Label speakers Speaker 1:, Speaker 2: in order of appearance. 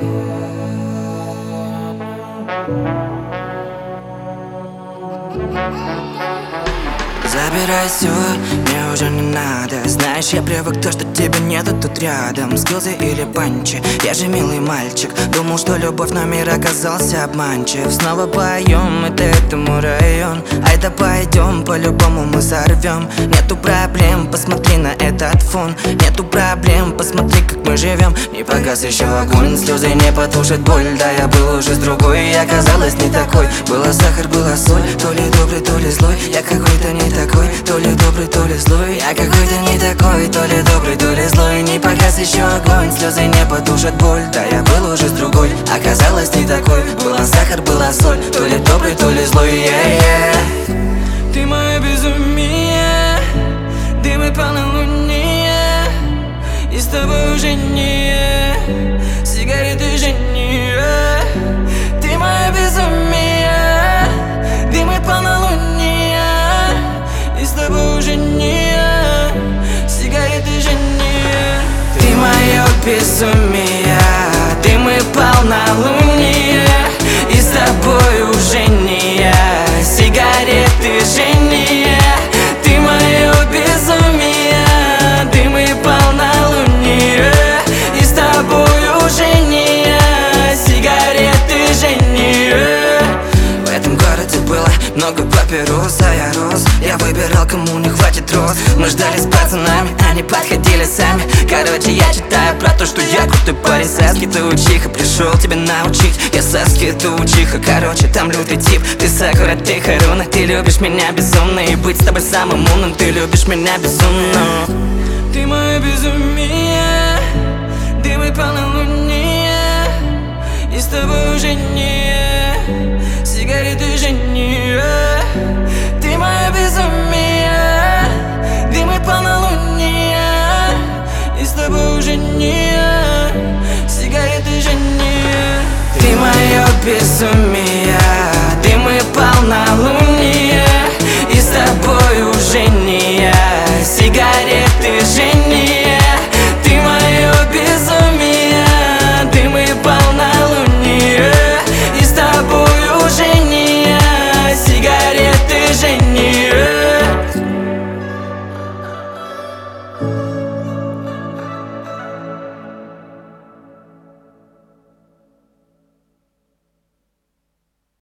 Speaker 1: Забирай все, мне уже не надо. Знаешь, я привык то, что тебя нету тут рядом. Скилзы или панчи, я же милый мальчик. Думал, что любовь, но мир оказался обманчив. Снова поем, это этому район. Ай да пойдем, по-любому мы сорвем. Нету проблем, посмотри на этот фон. Нету проблем, посмотри, как мы живем. Не погас еще огонь, слезы не потушат боль. Да, я был уже с другой, и оказалась не такой. Была сахар, была соль, то ли добрый, то ли злой. Я какой-то не такой, то ли добрый, то ли злой. Я какой-то не такой, то ли добрый, то ли злой. Не погас еще огонь, слезы не потушат боль. Да, я был уже с другой, оказалась не такой. Была сахар, была соль, то ли добрый, то ли злой.
Speaker 2: Ты мое безумие, дым и полнолуние, и с тобой уже не сигареты же не. Ты мое безумие, дым и полнолуние, и с тобой уже не сигареты же не.
Speaker 1: Ты мое безумие, дым и полнолуние, и с тобой уже не сигареты же не. Ты мое безумие, дым и полнолуние, и с тобой уже не сигареты же не. В этом городе было много папирос, а я рос. Я выбирал, кому не хватит роз. Мы ждали с пацанами, они подходили сами. Короче, я читаю про то, что я крутой парень. Саски, ты учиха, пришел тебя научить. Я Саски, ты учиха, короче, там лютый тип. Ты Сакура, ты Харуна, ты любишь меня безумно. И быть с тобой самым умным, ты любишь меня безумно.
Speaker 2: Ты мое безумие, дым и полнолуние, и с тобой уже не сигареты же не. Ты мое безумие, дым и полнолуние, и с тобой уже не сигареты же не.
Speaker 1: Ты мое безумие, дым и полнолуние, и с тобой уже не сигареты же